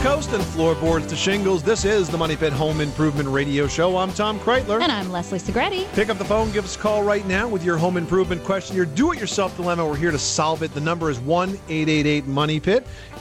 coast and floorboards to shingles. This is the Money Pit Home Improvement Radio Show. I'm Tom Kreitler. And I'm Leslie Segretti. Pick up the phone, give us a call right now with your home improvement question, your do-it-yourself dilemma. We're here to solve it. The number is 1-888-MONEY-PIT,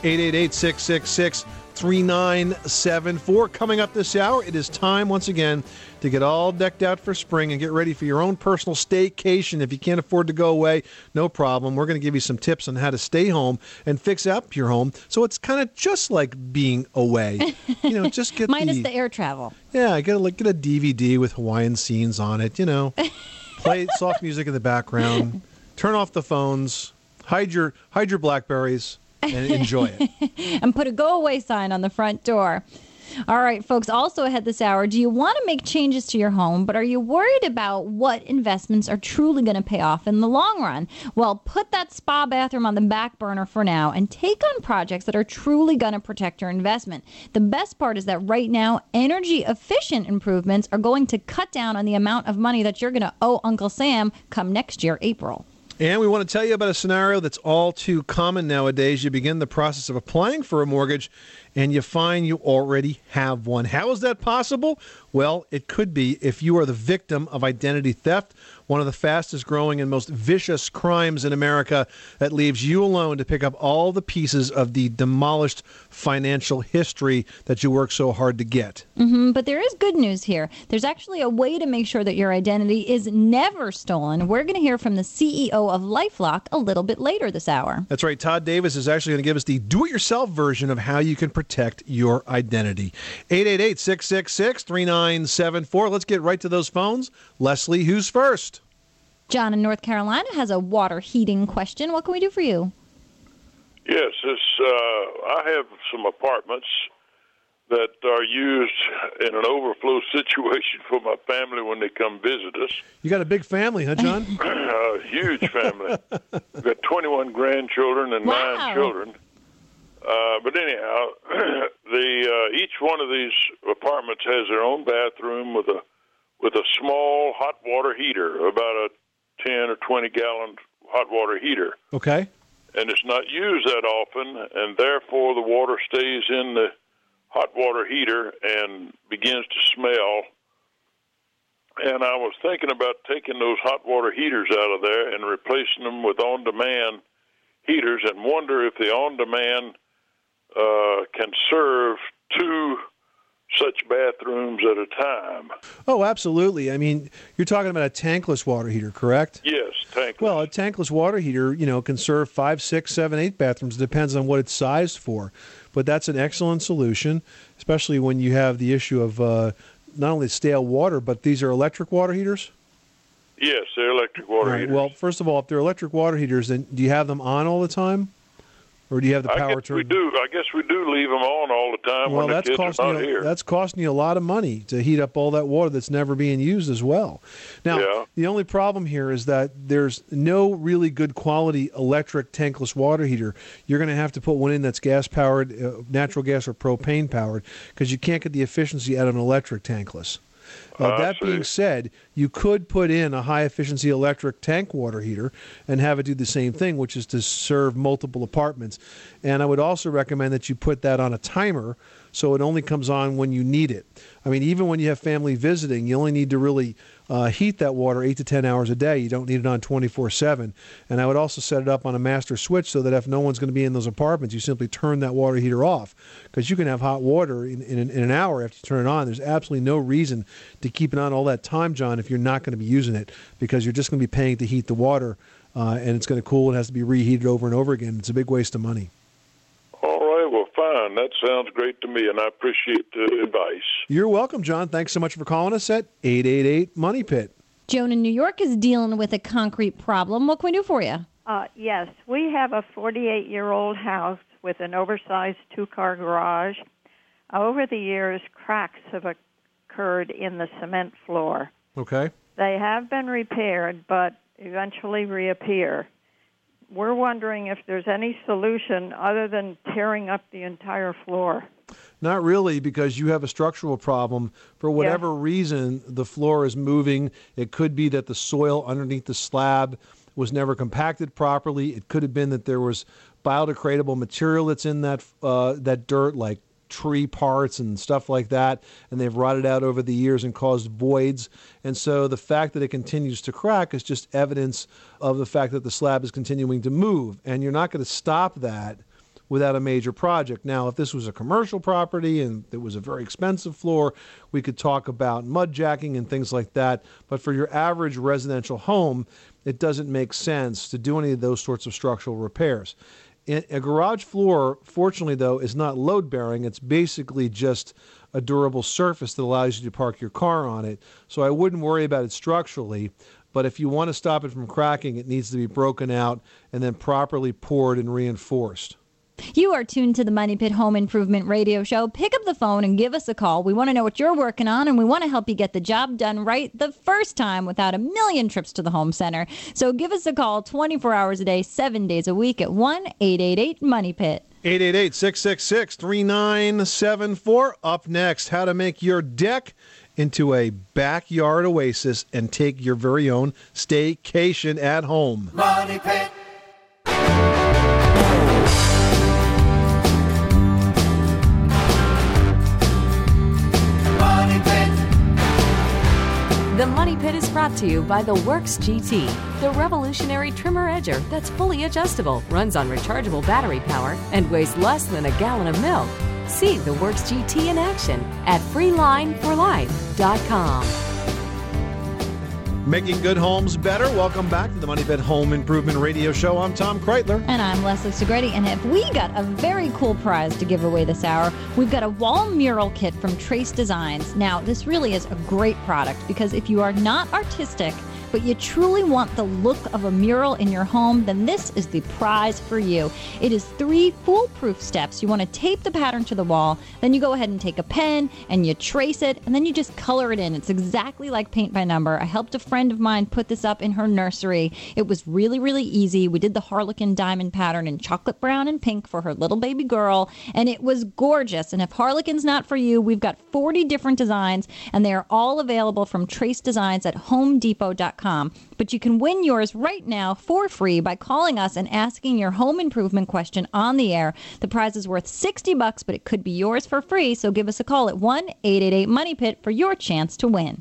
888-666-3974. Coming up this hour, it is time once again to get all decked out for spring and get ready for your own personal staycation. If you can't afford to go away, no problem. We're going to give you some tips on how to stay home and fix up your home so it's kind of just like being away. Just get minus the air travel. Yeah, get a DVD with Hawaiian scenes on it. Play soft music in the background. Turn off the phones. Hide your BlackBerries and enjoy it. And put a go-away sign on the front door. All right, folks, also ahead this hour, do you want to make changes to your home, but are you worried about what investments are truly going to pay off in the long run? Well, put that spa bathroom on the back burner for now and take on projects that are truly going to protect your investment. The best part is that right now, energy-efficient improvements are going to cut down on the amount of money that you're going to owe Uncle Sam come next year, April. And we want to tell you about a scenario that's all too common nowadays. You begin the process of applying for a mortgage, and you find you already have one. How is that possible? Well, it could be if you are the victim of identity theft, one of the fastest growing and most vicious crimes in America that leaves you alone to pick up all the pieces of the demolished financial history that you work so hard to get. But there is good news here. There's actually a way to make sure that your identity is never stolen. We're going to hear from the CEO of LifeLock a little bit later this hour. That's right. Todd Davis is actually going to give us the do-it-yourself version of how you can protect your identity. 888-666-3974. Let's get right to those phones. Leslie, who's first? John in North Carolina has a water heating question. What can we do for you? Yes, I have some apartments that are used in an overflow situation for my family when they come visit us. You got a big family, huh, John? A huge family. We've got 21 grandchildren and 9 children. But anyhow, each one of these apartments has their own bathroom with a small hot water heater, about a 10 or 20 gallon hot water heater. Okay. And it's not used that often, and therefore the water stays in the hot water heater and begins to smell. And I was thinking about taking those hot water heaters out of there and replacing them with on-demand heaters, and wonder if the on-demand can serve 2 such bathrooms at a time. Oh, absolutely. I mean, you're talking about a tankless water heater, correct? Yes, tankless. Well, a tankless water heater, can serve 5, 6, 7, 8 bathrooms. It depends on what it's sized for. But that's an excellent solution, especially when you have the issue of not only stale water, but these are electric water heaters? Yes, they're electric water heaters. Well, first of all, if they're electric water heaters, then do you have them on all the time? Or do you have the power turn? I guess we do leave them on all the time when the kids are not here. That's costing you a lot of money to heat up all that water that's never being used as well. Now, The only problem here is that there's no really good quality electric tankless water heater. You're going to have to put one in that's gas-powered, natural gas or propane-powered, because you can't get the efficiency out of an electric tankless. That being said, you could put in a high-efficiency electric tank water heater and have it do the same thing, which is to serve multiple apartments. And I would also recommend that you put that on a timer so it only comes on when you need it. I mean, even when you have family visiting, you only need to really heat that water 8 to 10 hours a day. You don't need it on 24/7. And I would also set it up on a master switch so that if no one's going to be in those apartments, you simply turn that water heater off, because you can have hot water in an hour after you turn it on. There's absolutely no reason to keep it on all that time, John, if you're not going to be using it, because you're just going to be paying to heat the water, and it's going to cool. It has to be reheated over and over again. It's a big waste of money. All right, well, fine. That sounds great to me, and I appreciate the advice. You're welcome, John. Thanks so much for calling us at 888-MONEY-PIT. Joan in New York is dealing with a concrete problem. What can we do for you? Yes, we have a 48-year-old house with an oversized 2-car garage. Over the years, cracks have occurred in the cement floor. Okay. They have been repaired, but eventually reappear. We're wondering if there's any solution other than tearing up the entire floor. Not really, because you have a structural problem. For whatever reason, the floor is moving. It could be that the soil underneath the slab was never compacted properly. It could have been that there was biodegradable material that's in that dirt, like tree parts and stuff like that, and they've rotted out over the years and caused voids. And so the fact that it continues to crack is just evidence of the fact that the slab is continuing to move, and you're not going to stop that without a major project. Now, if this was a commercial property and it was a very expensive floor, we could talk about mud jacking and things like that. But for your average residential home, it doesn't make sense to do any of those sorts of structural repairs. A garage floor, fortunately, though, is not load-bearing. It's basically just a durable surface that allows you to park your car on it. So I wouldn't worry about it structurally. But if you want to stop it from cracking, it needs to be broken out and then properly poured and reinforced. You are tuned to the Money Pit Home Improvement Radio Show. Pick up the phone and give us a call. We want to know what you're working on, and we want to help you get the job done right the first time without a million trips to the home center. So give us a call 24 hours a day, 7 days a week at 1-888-MONEY-PIT. 888-666-3974. Up next, how to make your deck into a backyard oasis and take your very own staycation at home. Money Pit. The Money Pit is brought to you by the Works GT, the revolutionary trimmer edger that's fully adjustable, runs on rechargeable battery power, and weighs less than a gallon of milk. See the Works GT in action at freelineforlife.com. Making good homes better. Welcome back to the Money Pit Home Improvement Radio Show. I'm Tom Kreitler. And I'm Leslie Segretti. And if we got a very cool prize to give away this hour, we've got a wall mural kit from Trace Designs. Now, this really is a great product because if you are not artistic, but you truly want the look of a mural in your home, then this is the prize for you. It is 3 foolproof steps. You want to tape the pattern to the wall, then you go ahead and take a pen and you trace it, and then you just color it in. It's exactly like paint by number. I helped a friend of mine put this up in her nursery. It was really, really easy. We did the Harlequin diamond pattern in chocolate brown and pink for her little baby girl, and it was gorgeous. And if Harlequin's not for you, we've got 40 different designs, and they are all available from Trace Designs at HomeDepot.com. But you can win yours right now for free by calling us and asking your home improvement question on the air. The prize is worth $60, but it could be yours for free. So give us a call at 1-888-MONEY-PIT for your chance to win.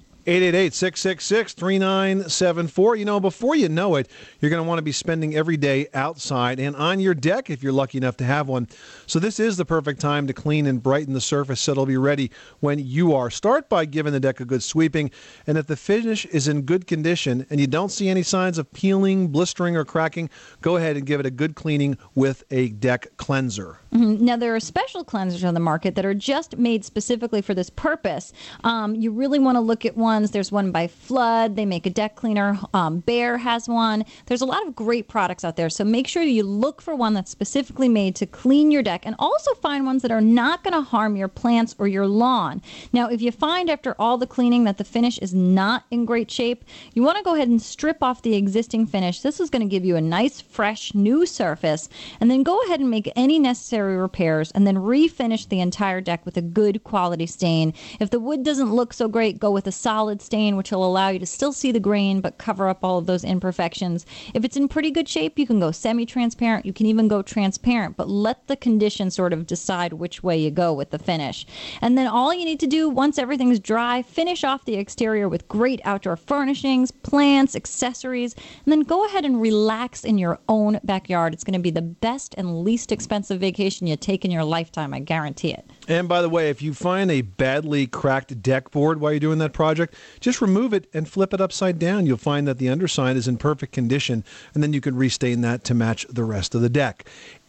888-666-3974. You know, before you know it, you're going to want to be spending every day outside and on your deck if you're lucky enough to have one. So this is the perfect time to clean and brighten the surface so it'll be ready when you are. Start by giving the deck a good sweeping, and if the finish is in good condition and you don't see any signs of peeling, blistering, or cracking, go ahead and give it a good cleaning with a deck cleanser. Mm-hmm. Now, there are special cleansers on the market that are just made specifically for this purpose. You really want to look at ones. There's one by Flood. They make a deck cleaner. Behr has one. There's a lot of great products out there. So make sure you look for one that's specifically made to clean your deck, and also find ones that are not going to harm your plants or your lawn. Now, if you find after all the cleaning that the finish is not in great shape, you want to go ahead and strip off the existing finish. This is going to give you a nice, fresh, new surface. And then go ahead and make any necessary repairs and then refinish the entire deck with a good quality stain. If the wood doesn't look so great, go with a solid stain, which will allow you to still see the grain but cover up all of those imperfections. If it's in pretty good shape, you can go semi-transparent. You can even go transparent, but let the condition sort of decide which way you go with the finish. And then all you need to do once everything's dry, finish off the exterior with great outdoor furnishings, plants, accessories, and then go ahead and relax in your own backyard. It's going to be the best and least expensive vacation you take in your lifetime, I guarantee it. And by the way, if you find a badly cracked deck board while you're doing that project, just remove it and flip it upside down. You'll find that the underside is in perfect condition, and then you can restain that to match the rest of the deck.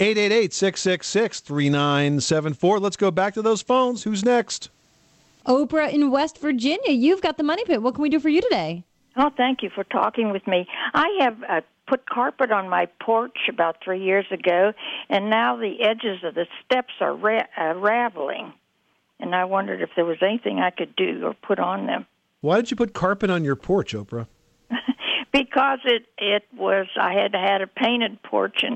888-666-3974. Let's go back to those phones. Who's next? Oprah in West Virginia. You've got the Money Pit. What can we do for you today? Oh, thank you for talking with me. I have put carpet on my porch about 3 years ago, and now the edges of the steps are raveling. And I wondered if there was anything I could do or put on them. Why did you put carpet on your porch, Oprah? Because it was, I had a painted porch, and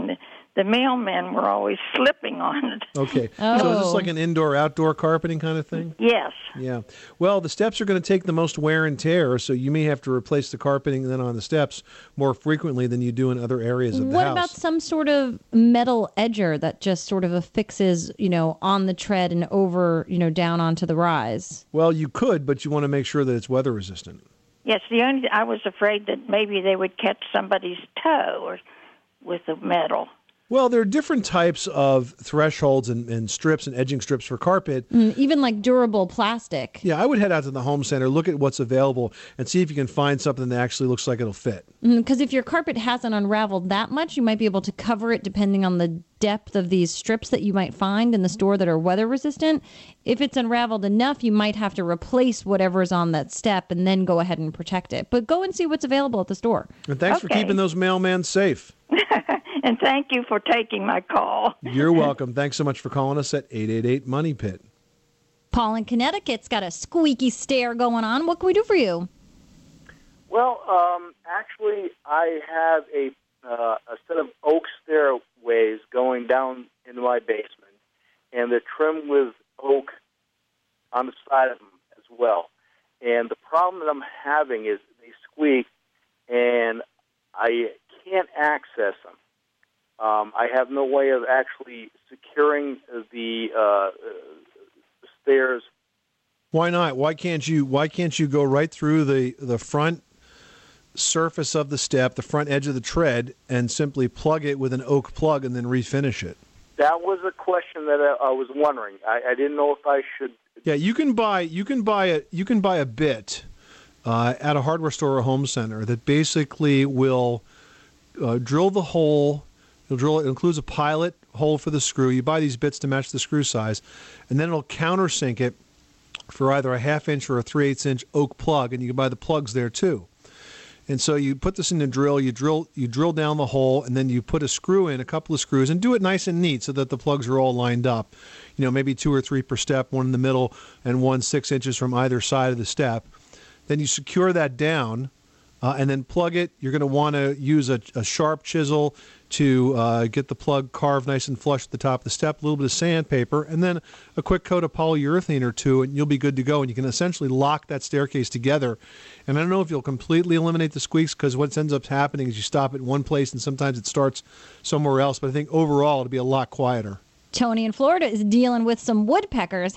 the mailmen were always slipping on it. Okay. So is this like an indoor-outdoor carpeting kind of thing? Yes. Yeah. Well, the steps are going to take the most wear and tear, so you may have to replace the carpeting then on the steps more frequently than you do in other areas of the house. What about some sort of metal edger that just sort of affixes, on the tread and over, down onto the rise? Well, you could, but you want to make sure that it's weather resistant. Yes, I was afraid that maybe they would catch somebody's toe or with the metal. Well, there are different types of thresholds and strips and edging strips for carpet. Even like durable plastic. Yeah, I would head out to the home center, look at what's available, and see if you can find something that actually looks like it'll fit. Because if your carpet hasn't unraveled that much, you might be able to cover it depending on the depth of these strips that you might find in the store that are weather resistant. If it's unraveled enough, you might have to replace whatever's on that step and then go ahead and protect it. But go and see what's available at the store. And thanks for keeping those mailmen safe. And thank you for taking my call. You're welcome. Thanks so much for calling us at 888-MONEY-PIT. Paul in Connecticut's got a squeaky stair going on. What can we do for you? Well, actually, I have a set of oak stairways going down into my basement, and they're trimmed with oak on the side of them as well. And the problem that I'm having is they squeak, and I can't access them. I have no way of actually securing the stairs. Why not? Why can't you go right through the front surface of the step, the front edge of the tread, and simply plug it with an oak plug and then refinish it? That was a question that I was wondering. I didn't know if I should. Yeah, you can buy a bit at a hardware store or home center that basically will drill the hole. It includes a pilot hole for the screw. You buy these bits to match the screw size, and then it'll countersink it for either a 1/2 inch or a 3/8 inch oak plug, and you can buy the plugs there too. And so you put this in the drill, you drill down the hole, and then you put a screw in, a couple of screws, and do it nice and neat so that the plugs are all lined up. Maybe 2 or 3 per step, one in the middle and one 6 inches from either side of the step. Then you secure that down, and then plug it. You're going to want to use a sharp chisel to get the plug carved nice and flush at the top of the step, a little bit of sandpaper, and then a quick coat of polyurethane or two, and you'll be good to go. And you can essentially lock that staircase together. And I don't know if you'll completely eliminate the squeaks, because what ends up happening is you stop at one place and sometimes it starts somewhere else. But I think overall it'll be a lot quieter. Tony in Florida is dealing with some woodpeckers.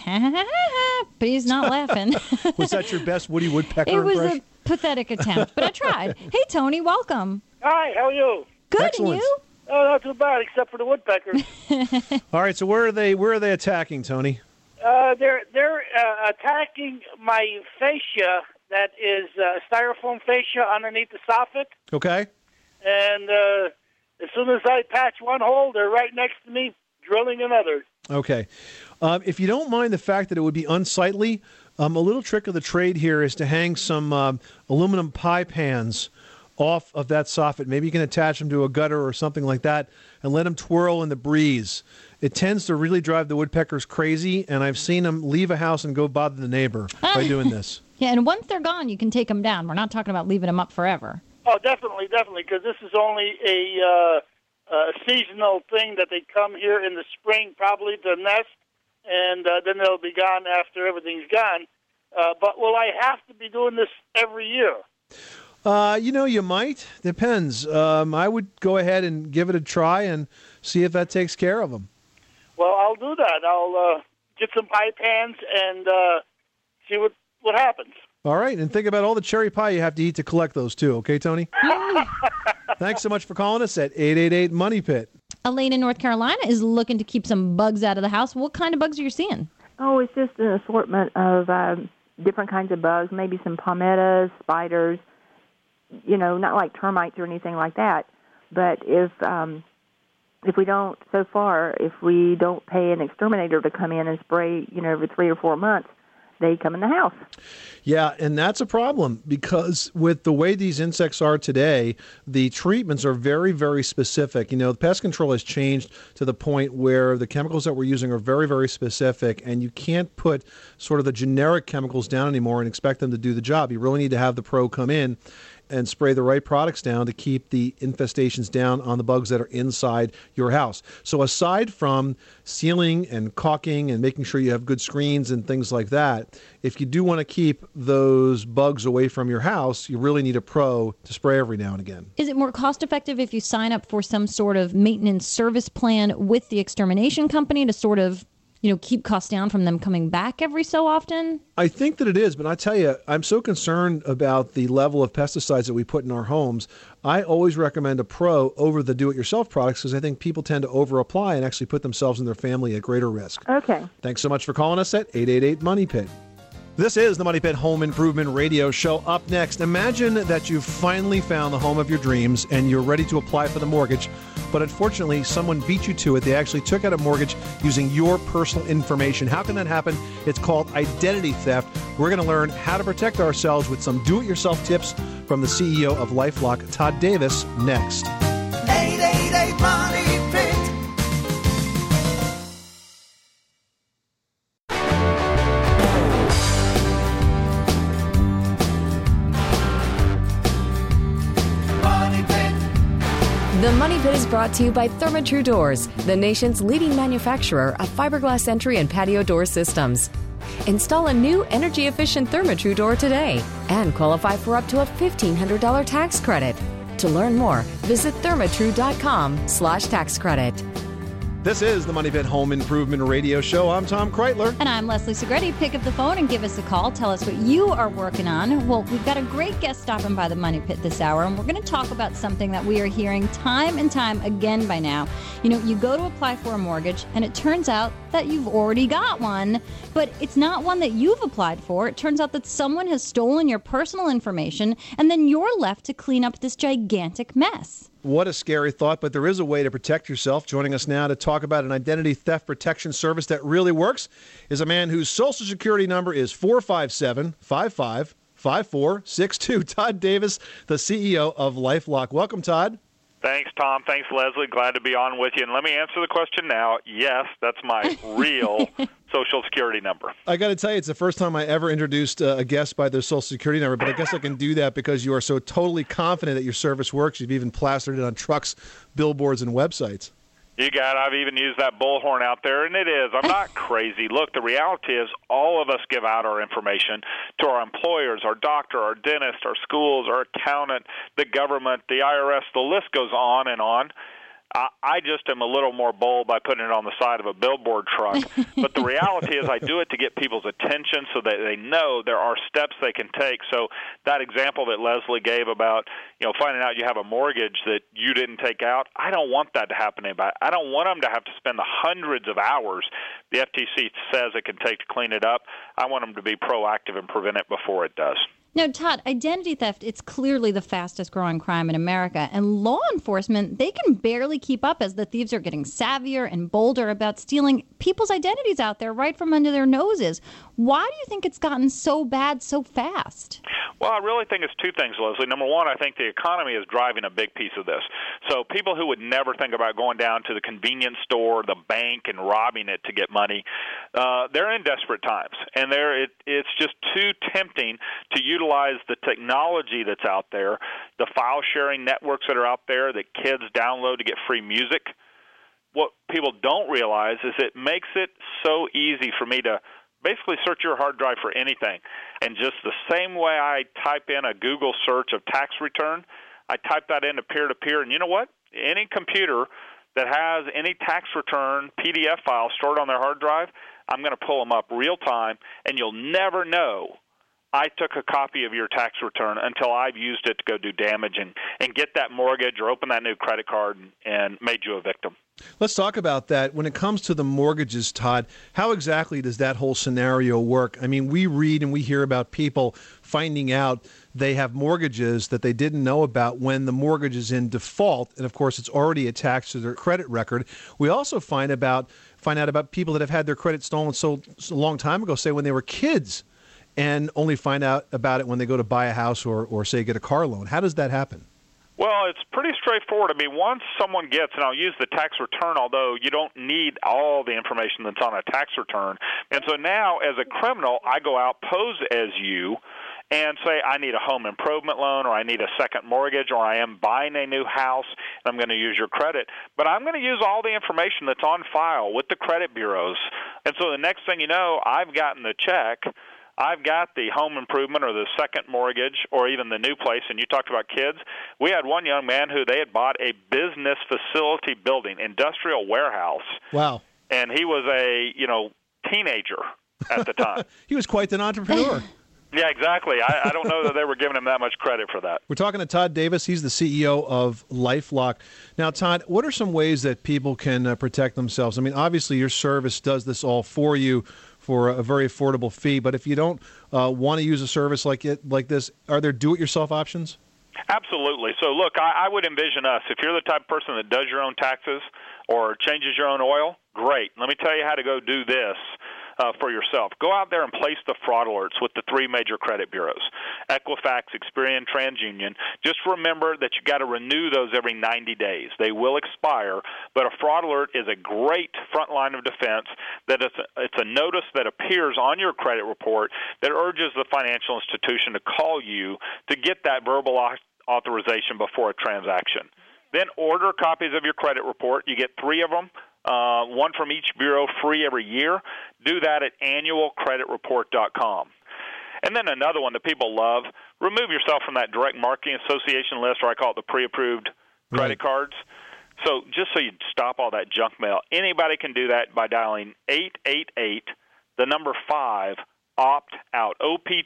But he's not laughing. Was that your best Woody Woodpecker impression? It was a pathetic attempt, but I tried. Hey, Tony, welcome. Hi, how are you? Good, Excellent. And you? Oh, not too bad, except for the woodpeckers. All right, so where are they attacking, Tony? They're attacking my fascia, that is styrofoam fascia underneath the soffit. Okay. And as soon as I patch one hole, they're right next to me, drilling another. Okay. If you don't mind the fact that it would be unsightly, a little trick of the trade here is to hang some aluminum pie pans off of that soffit. Maybe you can attach them to a gutter or something like that and let them twirl in the breeze. It tends to really drive the woodpeckers crazy, and I've seen them leave a house and go bother the neighbor by doing this. Yeah, and once they're gone, you can take them down. We're not talking about leaving them up forever. Oh, definitely, because this is only a seasonal thing that they come here in the spring, probably to nest, and then they'll be gone after everything's gone. But will I have to be doing this every year? You might. Depends. I would go ahead and give it a try and see if that takes care of them. Well, I'll do that. I'll get some pie pans and see what happens. All right, and think about all the cherry pie you have to eat to collect those too, okay, Tony? Thanks so much for calling us at 888-MONEY-PIT. Elaine in North Carolina is looking to keep some bugs out of the house. What kind of bugs are you seeing? Oh, it's just an assortment of different kinds of bugs, maybe some palmettos, spiders, not like termites or anything like that. But if we don't pay an exterminator to come in and spray, every 3 or 4 months, they come in the house. Yeah, and that's a problem because with the way these insects are today, the treatments are very, very specific. The pest control has changed to the point where the chemicals that we're using are very, very specific, and you can't put sort of the generic chemicals down anymore and expect them to do the job. You really need to have the pro come in and spray the right products down to keep the infestations down on the bugs that are inside your house. So aside from sealing and caulking and making sure you have good screens and things like that, if you do want to keep those bugs away from your house, you really need a pro to spray every now and again. Is it more cost effective if you sign up for some sort of maintenance service plan with the extermination company to sort of, keep costs down from them coming back every so often? I think that it is, but I tell you, I'm so concerned about the level of pesticides that we put in our homes. I always recommend a pro over the do-it-yourself products because I think people tend to over-apply and actually put themselves and their family at greater risk. Okay. Thanks so much for calling us at 888-MONEY-PIT. This is the Money Pit Home Improvement Radio Show. Up next, imagine that you've finally found the home of your dreams and you're ready to apply for the mortgage, but unfortunately, someone beat you to it. They actually took out a mortgage using your personal information. How can that happen? It's called identity theft. We're going to learn how to protect ourselves with some do-it-yourself tips from the CEO of LifeLock, Todd Davis, next. 888 Money Pit. The Money Pit is brought to you by Therma-Tru Doors, the nation's leading manufacturer of fiberglass entry and patio door systems. Install a new energy-efficient Therma-Tru door today and qualify for up to a $1,500 tax credit. To learn more, visit thermatru.com/tax credit. This is the Money Pit Home Improvement Radio Show. I'm Tom Kreitler. And I'm Leslie Segretti. Pick up the phone and give us a call. Tell us what you are working on. Well, we've got a great guest stopping by the Money Pit this hour, and we're going to talk about something that we are hearing time and time again by now. You go to apply for a mortgage, and it turns out that you've already got one, but it's not one that you've applied for. It turns out that someone has stolen your personal information, and then you're left to clean up this gigantic mess. What a scary thought, but there is a way to protect yourself. Joining us now to talk about an identity theft protection service that really works is a man whose Social Security number is 457-55-5462. Todd Davis, the CEO of LifeLock. Welcome, Todd. Thanks, Tom. Thanks, Leslie. Glad to be on with you. And let me answer the question now. Yes, that's my real Social Security number. I got to tell you, it's the first time I ever introduced a guest by their Social Security number, but I guess I can do that because you are so totally confident that your service works. You've even plastered it on trucks, billboards, and websites. You got it. I've even used that bullhorn out there, and it is. I'm not crazy. Look, the reality is all of us give out our information to our employers, our doctor, our dentist, our schools, our accountant, the government, the IRS. The list goes on and on. I just am a little more bold by putting it on the side of a billboard truck. But the reality is I do it to get people's attention so that they know there are steps they can take. So that example that Leslie gave about, finding out you have a mortgage that you didn't take out, I don't want that to happen to anybody. I don't want them to have to spend the hundreds of hours the FTC says it can take to clean it up. I want them to be proactive and prevent it before it does. Now, Todd, identity theft, it's clearly the fastest growing crime in America, and law enforcement, they can barely keep up as the thieves are getting savvier and bolder about stealing people's identities out there right from under their noses. Why do you think it's gotten so bad so fast? Well, I really think it's two things, Leslie. Number one, I think the economy is driving a big piece of this. So people who would never think about going down to the convenience store, the bank, and robbing it to get money, they're in desperate times. And it's just too tempting to utilize the technology that's out there, the file-sharing networks that are out there that kids download to get free music. What people don't realize is it makes it so easy for me to basically search your hard drive for anything. And just the same way I type in a Google search of tax return, I type that into peer-to-peer. And you know what? Any computer that has any tax return PDF file stored on their hard drive, I'm going to pull them up real time, and you'll never know I took a copy of your tax return until I've used it to go do damage and get that mortgage or open that new credit card and made you a victim. Let's talk about that. When it comes to the mortgages, Todd, how exactly does that whole scenario work? I mean, we read and we hear about people finding out they have mortgages that they didn't know about when the mortgage is in default, and of course it's already attached to their credit record. We also find out about people that have had their credit stolen so long time ago, say when they were kids, and only find out about it when they go to buy a house or say get a car loan. How does that happen? Well, it's pretty straightforward. I mean, once someone gets, and I'll use the tax return, although you don't need all the information that's on a tax return. And so now, as a criminal, I go out, pose as you, and say I need a home improvement loan, or I need a second mortgage, or I am buying a new house, and I'm going to use your credit. But I'm going to use all the information that's on file with the credit bureaus. And so the next thing you know, I've gotten the check, I've got the home improvement or the second mortgage or even the new place. And you talked about kids. We had one young man who they had bought a business facility building, industrial warehouse. Wow. And he was a, teenager at the time. He was quite an entrepreneur. Yeah, exactly. I don't know that they were giving him that much credit for that. We're talking to Todd Davis. He's the CEO of LifeLock. Now, Todd, what are some ways that people can protect themselves? I mean, obviously your service does this all for you for a very affordable fee, but if you don't want to use a service like this, are there do-it-yourself options? Absolutely. So, look, I would envision us, if you're the type of person that does your own taxes or changes your own oil, great. Let me tell you how to go do this for yourself. Go out there and place the fraud alerts with the 3 major credit bureaus, Equifax, Experian, TransUnion. Just remember that you got to renew those every 90 days. They will expire, but a fraud alert is a great front line of defense. That it's a notice that appears on your credit report that urges the financial institution to call you to get that verbal authorization before a transaction. Then order copies of your credit report. You get 3 of them. One from each bureau, free every year. Do that at annualcreditreport.com. And then another one that people love, remove yourself from that direct marketing association list, or I call it the pre-approved credit cards. So just so you stop all that junk mail, anybody can do that by dialing 888, the number 5, opt-out,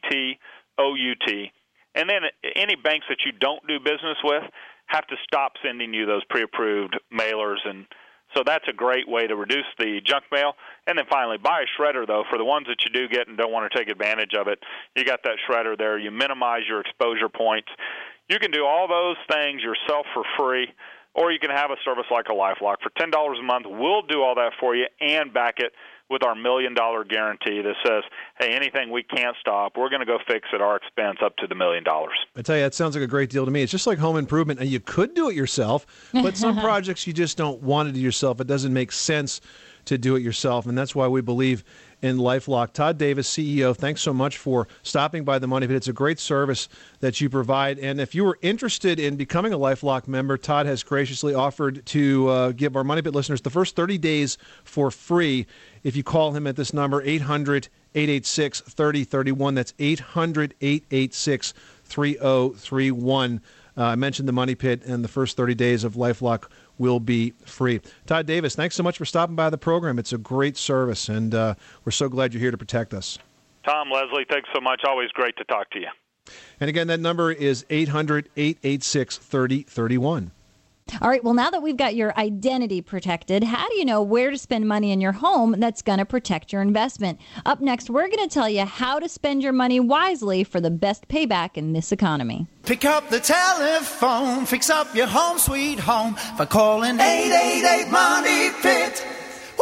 OPTOUT. And then any banks that you don't do business with have to stop sending you those pre-approved mailers, and so that's a great way to reduce the junk mail. And then finally, buy a shredder, though. For the ones that you do get and don't want to take advantage of it, you got that shredder there. You minimize your exposure points. You can do all those things yourself for free, or you can have a service like a LifeLock. For $10 a month, we'll do all that for you and back it with our $1 million guarantee that says, hey, anything we can't stop, we're going to go fix at our expense up to the $1 million. I tell you, that sounds like a great deal to me. It's just like home improvement, and you could do it yourself, but some projects you just don't want to do yourself. It doesn't make sense to do it yourself, and that's why we believe in LifeLock. Todd Davis, CEO, thanks so much for stopping by the Money Pit. It's a great service that you provide, and if you were interested in becoming a LifeLock member, Todd has graciously offered to give our Money Pit listeners the first 30 days for free if you call him at this number, 800-886-3031. That's 800-886-3031. I mentioned the Money Pit, and the first 30 days of LifeLock will be free. Todd Davis, thanks so much for stopping by the program. It's a great service, and we're so glad you're here to protect us. Tom, Leslie, thanks so much. Always great to talk to you. And again, that number is 800-886-3031. All right, well, now that we've got your identity protected, how do you know where to spend money in your home that's going to protect your investment? Up next, we're going to tell you how to spend your money wisely for the best payback in this economy. Pick up the telephone, fix up your home sweet home by calling 888-MONEY-PIT. Woo!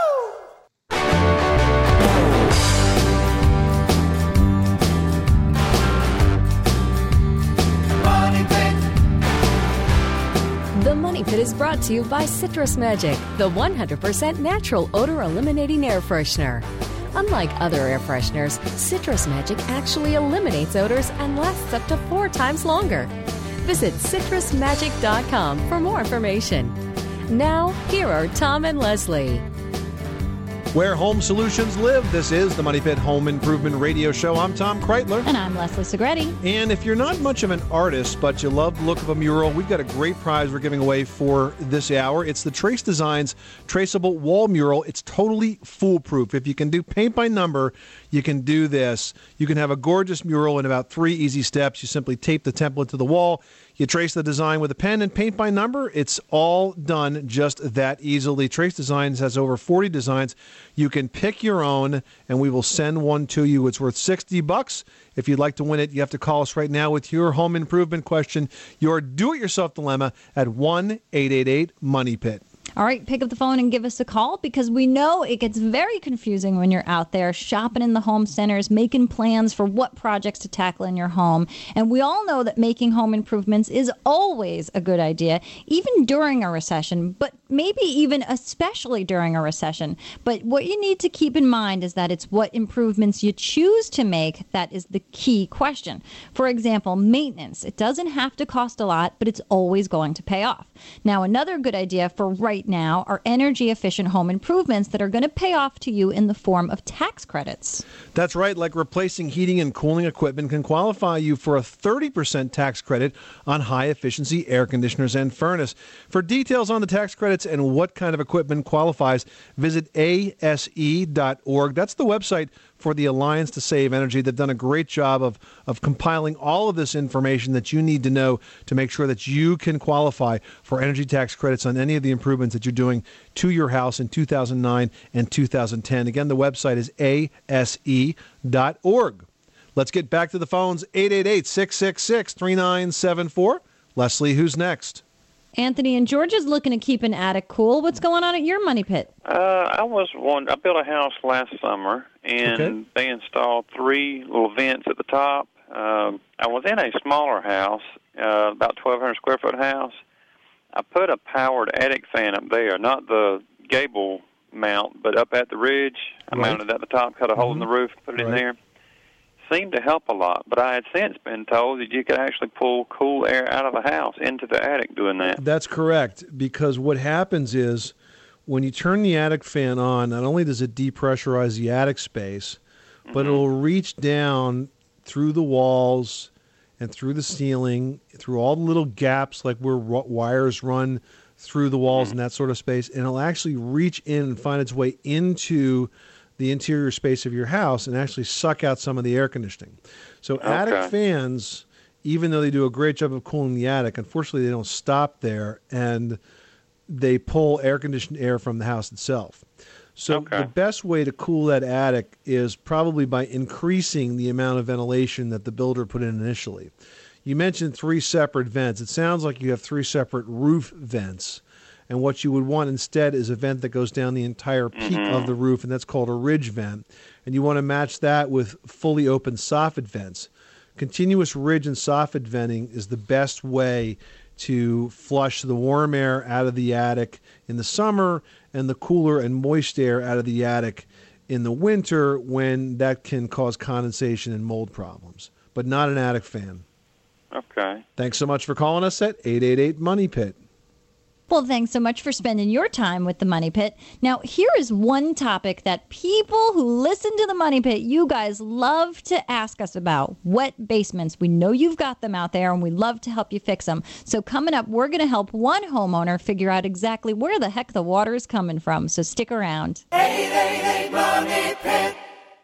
The Money Pit is brought to you by Citrus Magic, the 100% natural odor-eliminating air freshener. Unlike other air fresheners, Citrus Magic actually eliminates odors and lasts up to 4 times longer. Visit citrusmagic.com for more information. Now, here are Tom and Leslie. Where home solutions live, this is the Money Pit Home Improvement Radio Show. I'm Tom Kreitler. And I'm Leslie Segretti. And if you're not much of an artist, but you love the look of a mural, we've got a great prize we're giving away for this hour. It's the Trace Designs Traceable Wall Mural. It's totally foolproof. If you can do paint by number, you can do this. You can have a gorgeous mural in about 3 easy steps. You simply tape the template to the wall. You trace the design with a pen and paint by number. It's all done just that easily. Trace Designs has over 40 designs. You can pick your own, and we will send one to you. It's worth $60. If you'd like to win it, you have to call us right now with your home improvement question, your do-it-yourself dilemma at 1-888-MONEY-PIT. All right, pick up the phone and give us a call, because we know it gets very confusing when you're out there shopping in the home centers, making plans for what projects to tackle in your home. And we all know that making home improvements is always a good idea, even during a recession, but maybe even especially during a recession. But what you need to keep in mind is that it's what improvements you choose to make that is the key question. For example, maintenance. It doesn't have to cost a lot, but it's always going to pay off. Now, another good idea for right now are energy efficient home improvements that are going to pay off to you in the form of tax credits. That's right. Like replacing heating and cooling equipment can qualify you for a 30% tax credit on high efficiency air conditioners and furnace. For details on the tax credits and what kind of equipment qualifies, visit ASE.org. That's the website for the Alliance to Save Energy. They've done a great job of compiling all of this information that you need to know to make sure that you can qualify for energy tax credits on any of the improvements that you're doing to your house in 2009 and 2010. Again, the website is ASE.org. Let's get back to the phones. 888-666-3974. Leslie, who's next? Anthony in Georgia's looking to keep an attic cool. What's going on at your money pit? I built a house last summer, and they installed 3 little vents at the top. I was in a smaller house, about 1,200 square foot house. I put a powered attic fan up there, not the gable mount, but up at the ridge. I mounted it at the top, cut a hole in the roof, put it in there. Seemed to help a lot, but I had since been told that you could actually pull cool air out of the house into the attic doing that. That's correct, because what happens is when you turn the attic fan on, not only does it depressurize the attic space, but it'll reach down through the walls and through the ceiling, through all the little gaps like where wires run through the walls and that sort of space, and it'll actually reach in and find its way into the interior space of your house and actually suck out some of the air conditioning. So attic fans, even though they do a great job of cooling the attic, unfortunately they don't stop there, and they pull air-conditioned air from the house itself. So the best way to cool that attic is probably by increasing the amount of ventilation that the builder put in initially. You mentioned 3 separate vents. It sounds like you have 3 separate roof vents. And what you would want instead is a vent that goes down the entire peak of the roof, and that's called a ridge vent. And you want to match that with fully open soffit vents. Continuous ridge and soffit venting is the best way to flush the warm air out of the attic in the summer and the cooler and moist air out of the attic in the winter, when that can cause condensation and mold problems, but not an attic fan. Okay. Thanks so much for calling us at 888-MONEY-PIT. Well, thanks so much for spending your time with the Money Pit. Now, here is one topic that people who listen to the Money Pit, you guys love to ask us about: wet basements. We know you've got them out there, and we love to help you fix them. So coming up, we're going to help one homeowner figure out exactly where the heck the water is coming from. So stick around. 888 Money Pit.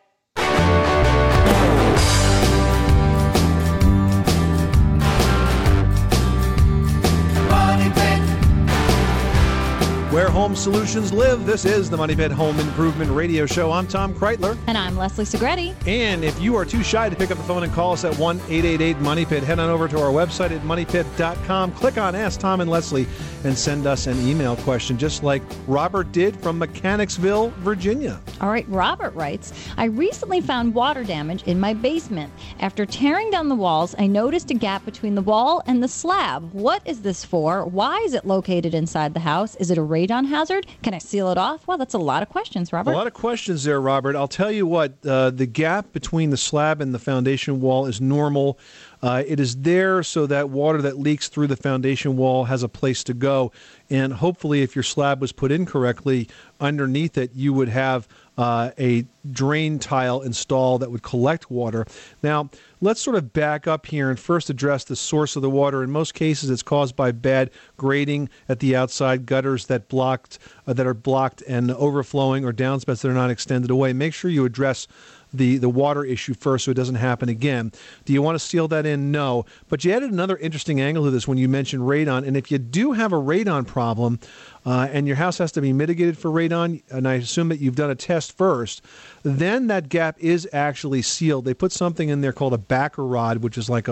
Where home solutions live, this is the Money Pit Home Improvement Radio Show. I'm Tom Kreitler. And I'm Leslie Segretti. And if you are too shy to pick up the phone and call us at 1-888-MONEY-PIT, head on over to our website at moneypit.com. Click on Ask Tom and Leslie and send us an email question, just like Robert did from Mechanicsville, Virginia. All right, Robert writes, I recently found water damage in my basement. After tearing down the walls, I noticed a gap between the wall and the slab. What is this for? Why is it located inside the house? Is it a radon hazard? Can I seal it off? Well, that's a lot of questions, Robert. A lot of questions there, Robert. I'll tell you what, the gap between the slab and the foundation wall is normal. It is there so that water that leaks through the foundation wall has a place to go. And hopefully, if your slab was put in correctly, underneath it, you would have a drain tile installed that would collect water. Now, let's sort of back up here and first address the source of the water. In most cases, it's caused by bad grading at the outside, gutters that are blocked and overflowing, or downspouts that are not extended away. Make sure you address the water issue first so it doesn't happen again. Do you want to seal that in? No. But you added another interesting angle to this when you mentioned radon. And if you do have a radon problem and your house has to be mitigated for radon, and I assume that you've done a test first, then that gap is actually sealed. They put something in there called a backer rod, which is like a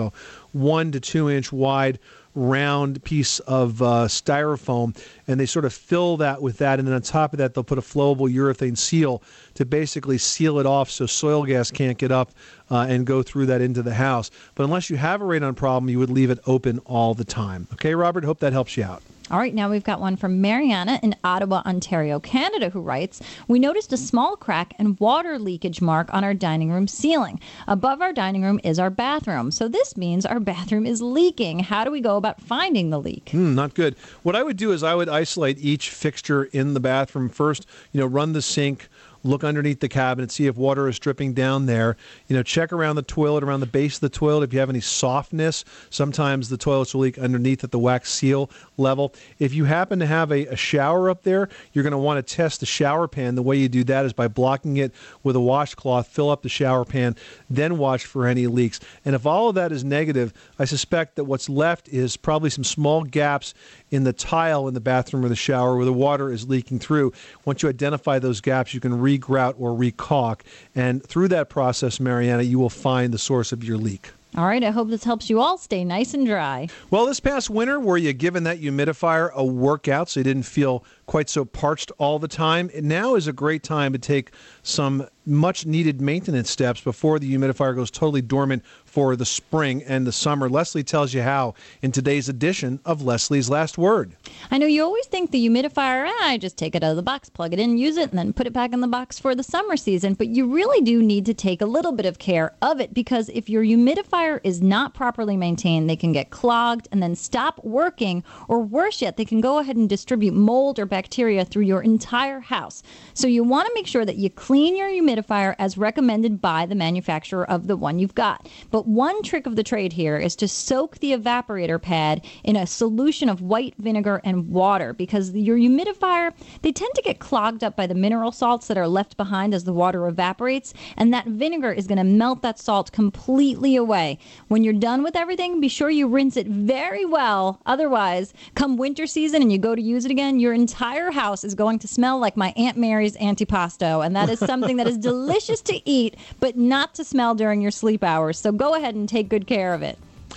1 to 2 inch wide round piece of styrofoam, and they sort of fill that with that, and then on top of that they'll put a flowable urethane seal to basically seal it off so soil gas can't get up and go through that into the house. But unless you have a radon problem, you would leave it open all the time. Okay, Robert, hope that helps you out. All right, now we've got one from Mariana in Ottawa, Ontario, Canada, who writes, we noticed a small crack and water leakage mark on our dining room ceiling. Above our dining room is our bathroom, so this means our bathroom is leaking. How do we go about finding the leak? Not good. What I would do is I would isolate each fixture in the bathroom first, run the sink, look underneath the cabinet, see if water is dripping down there. Check around the toilet, around the base of the toilet. If you have any softness, sometimes the toilets will leak underneath at the wax seal level. If you happen to have a shower up there, you're going to want to test the shower pan. The way you do that is by blocking it with a washcloth, fill up the shower pan, then watch for any leaks. And if all of that is negative, I suspect that what's left is probably some small gaps in the tile in the bathroom or the shower where the water is leaking through. Once you identify those gaps, you can re-grout or re-caulk. And through that process, Mariana, you will find the source of your leak. All right, I hope this helps you all stay nice and dry. Well, this past winter, were you giving that humidifier a workout so you didn't feel quite so parched all the time? Now is a great time to take some much-needed maintenance steps before the humidifier goes totally dormant for the spring and the summer. Leslie tells you how in today's edition of Leslie's Last Word. I know you always think the humidifier, I just take it out of the box, plug it in, use it, and then put it back in the box for the summer season. But you really do need to take a little bit of care of it, because if your humidifier is not properly maintained, they can get clogged and then stop working, or worse yet, they can go ahead and distribute mold or bacteria through your entire house. So you want to make sure that you clean your humidifier as recommended by the manufacturer of the one you've got. But one trick of the trade here is to soak the evaporator pad in a solution of white vinegar and water, because your humidifier, they tend to get clogged up by the mineral salts that are left behind as the water evaporates, and that vinegar is going to melt that salt completely away. When you're done with everything, be sure you rinse it very well. Otherwise, come winter season and you go to use it again, your entire house is going to smell like my Aunt Mary's antipasto, and that is something that is delicious to eat, but not to smell during your sleep hours. So go ahead and take good care of it.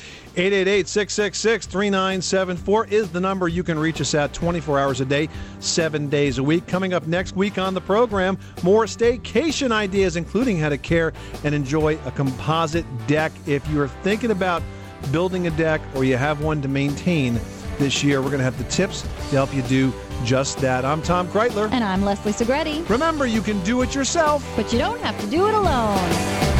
888-666-3974 is the number you can reach us at 24 hours a day, 7 days a week. Coming up next week on the program, more staycation ideas, including how to care and enjoy a composite deck. If you're thinking about building a deck or you have one to maintain this year, we're going to have the tips to help you do just that. I'm Tom Kreitler. And I'm Leslie Segretti. Remember, you can do it yourself, but you don't have to do it alone.